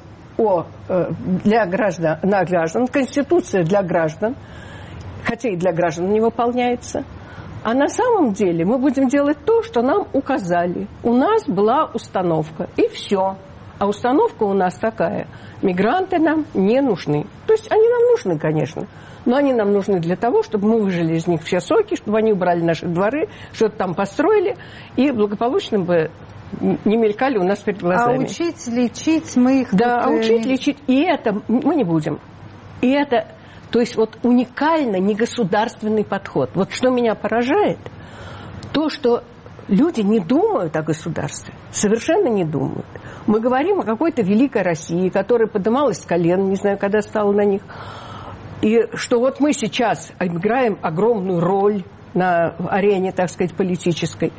для граждан, Конституция для граждан, хотя и для граждан не выполняется. А на самом деле мы будем делать то, что нам указали. У нас была установка, и все. А установка у нас такая. Мигранты нам не нужны. То есть они нам нужны, конечно. Но они нам нужны для того, чтобы мы выжили из них все соки, чтобы они убрали наши дворы, что-то там построили, и благополучно бы не мелькали у нас перед глазами. А учить, лечить мы их... Да, учить, лечить. И это мы не будем. И это, то есть вот уникально негосударственный подход. Вот что меня поражает, то, что люди не думают о государстве, совершенно не думают. Мы говорим о какой-то великой России, которая поднималась с колен, не знаю, когда стала на них, и что вот мы сейчас играем огромную роль на арене, так сказать, политической.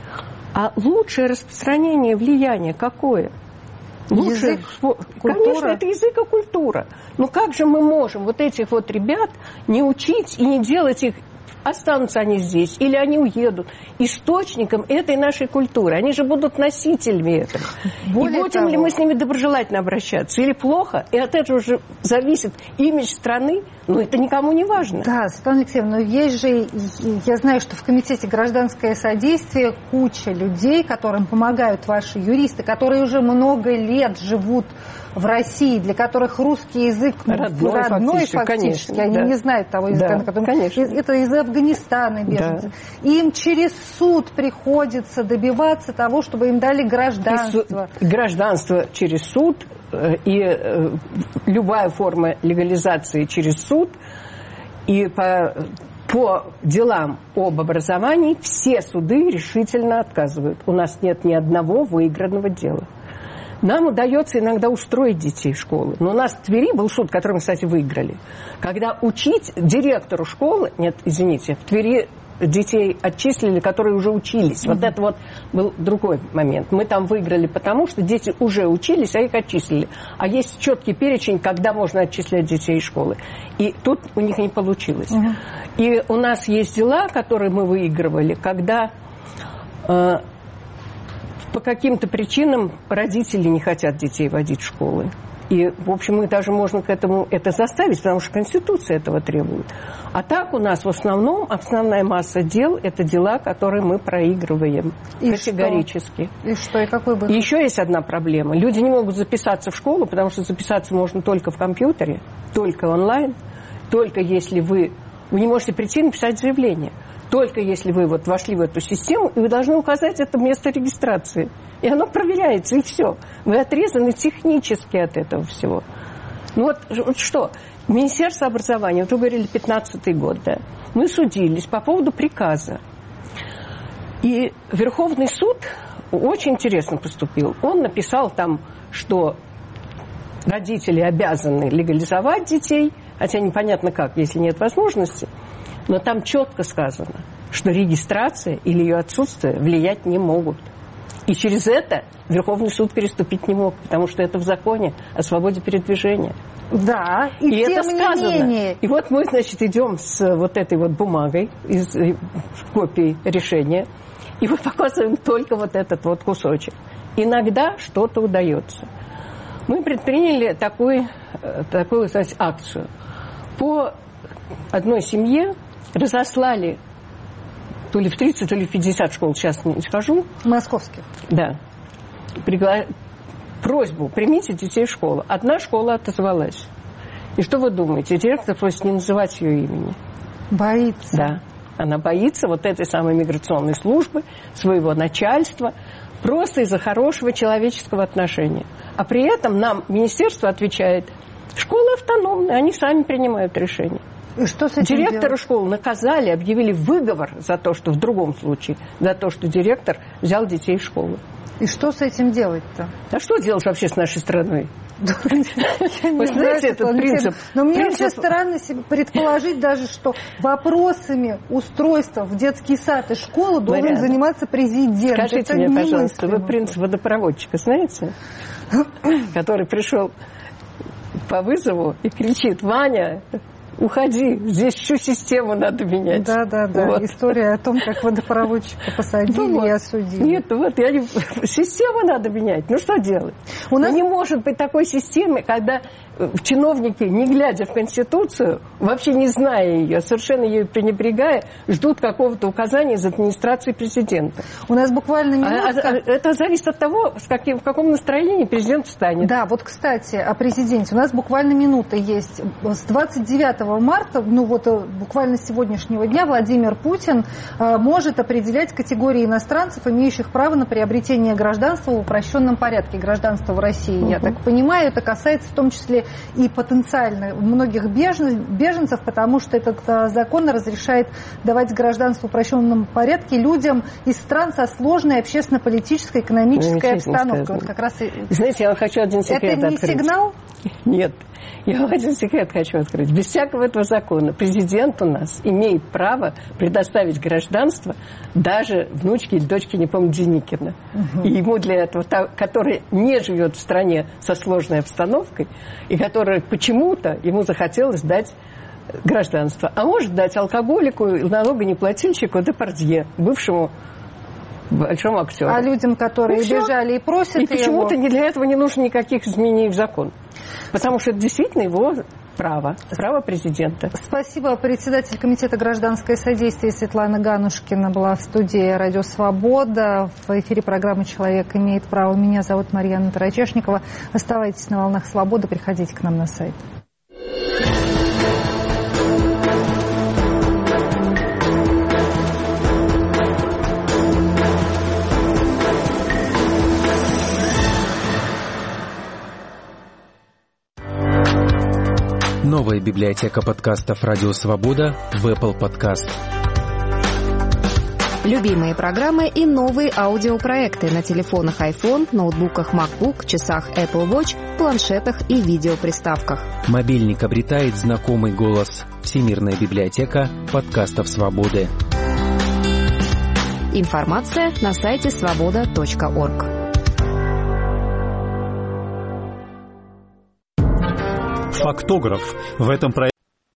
А лучшее распространение влияния какое? Язык, конечно, это язык и культура. Но как же мы можем вот этих вот ребят не учить и не делать их, останутся они здесь или они уедут, источником этой нашей культуры? Они же будут носителями этого. Более и будем ли мы с ними доброжелательно обращаться или плохо? И от этого уже зависит имидж страны. Но это никому не важно. Да, Светлана Алексеевна, но есть же, я знаю, что в Комитете гражданское содействие куча людей, которым помогают ваши юристы, которые уже много лет живут в России, для которых русский язык родной фактически. Конечно, они не знают того языка, на котором... Это из Афганистана беженцы. Да. Им через суд приходится добиваться того, чтобы им дали гражданство. Гражданство через суд и любая форма легализации через суд. И по делам об образовании все суды решительно отказывают. У нас нет ни одного выигранного дела. Нам удается иногда устроить детей в школу. Но у нас в Твери был суд, который мы, кстати, выиграли. Когда учить директору школы... Нет, извините, в Твери детей отчислили, которые уже учились. Вот это вот был другой момент. Мы там выиграли, потому что дети уже учились, а их отчислили. А есть четкий перечень, когда можно отчислять детей из школы. И тут у них не получилось. И у нас есть дела, которые мы выигрывали, когда... по каким-то причинам родители не хотят детей водить в школы. И, в общем, мы даже можем к этому это заставить, потому что Конституция этого требует. А так у нас в основном основная масса дел – это дела, которые мы проигрываем категорически. И что? И какой выход? И еще есть одна проблема. Люди не могут записаться в школу, потому что записаться можно только в компьютере, только онлайн, только если вы не можете прийти и написать заявление. Только если вы вот вошли в эту систему, и вы должны указать это место регистрации. И оно проверяется, и все. Вы отрезаны технически от этого всего. Ну вот что? Министерство образования, вот вы говорили, 15-й год, да? Мы судились по поводу приказа. И Верховный суд очень интересно поступил. Он написал там, что родители обязаны легализовать детей, хотя непонятно как, если нет возможности. Но там четко сказано, что регистрация или ее отсутствие влиять не могут. И через это Верховный суд переступить не мог, потому что это в законе о свободе передвижения. Да, и тем это сказано. Не менее. И вот мы, значит, идем с вот этой вот бумагой, из копии решения, и мы показываем только вот этот вот кусочек. Иногда что-то удается. Мы предприняли такую, значит, акцию. По одной семье разослали то ли в 30, то ли в 50 школ, сейчас не скажу. Московских. Да. Просьбу: примите детей в школу. Одна школа отозвалась. И что вы думаете? Директор просит не называть ее имени. Боится. Да. Она боится вот этой самой миграционной службы, своего начальства, просто из-за хорошего человеческого отношения. А при этом нам министерство отвечает: школы автономные, они сами принимают решения. И что с этим Директора делать? школы наказали, объявили выговор за то, что в другом случае, за то, что директор взял детей в школу. И что с этим делать-то? А что делать вообще с нашей страной? Вы знаете этот принцип? Но мне вообще странно себе предположить даже, что вопросами устройства в детский сад и школу должен заниматься президент. Скажите мне, пожалуйста, вы принцип водопроводчика знаете? Который пришел по вызову и кричит: Ваня, уходи, здесь всю систему надо менять. Да. Вот. История о том, как водопроводчика посадили и осудили. Нет, вот систему надо менять. Ну что делать? Не может быть такой системы, когда чиновники, не глядя в Конституцию, вообще не зная ее, совершенно ее пренебрегая, ждут какого-то указания из администрации президента. У нас буквально минутка. Это зависит от того, в каком настроении президент встанет. Да, вот, кстати, о президенте. У нас буквально минута есть. С 29 марта, буквально с сегодняшнего дня, Владимир Путин может определять категории иностранцев, имеющих право на приобретение гражданства в упрощенном порядке. Гражданство в России, я так понимаю, это касается в том числе и потенциально многих беженцев, потому что этот закон разрешает давать гражданство в упрощенном порядке людям из стран со сложной общественно-политической, экономической обстановкой. Вот как раз... Знаете, я вам хочу один секрет открыть. Это не сигнал? Нет. Я вам один секрет хочу открыть. Без всякого этого закона президент у нас имеет право предоставить гражданство даже внучке или дочке, не помню, Деникина. И ему для этого, который не живет в стране со сложной обстановкой, и который почему-то ему захотелось дать гражданство. А может дать алкоголику, налогонеплательщику Депардье, бывшему большому актеру. А людям, которые бежали и просят его... И почему-то для этого не нужно никаких изменений в закон. Потому что это действительно его право президента. Спасибо. Председатель комитета гражданское содействие Светлана Ганушкина была в студии «Радио Свобода». В эфире программы «Человек имеет право». Меня зовут Марьяна Тарачешникова. Оставайтесь на волнах свободы, приходите к нам на сайт. Новая библиотека подкастов «Радио Свобода» в Apple Podcast. Любимые программы и новые аудиопроекты на телефонах iPhone, ноутбуках MacBook, часах Apple Watch, планшетах и видеоприставках. Мобильник обретает знакомый голос. Всемирная библиотека подкастов «Свободы». Информация на сайте svoboda.org. Фактограф. В этом проекте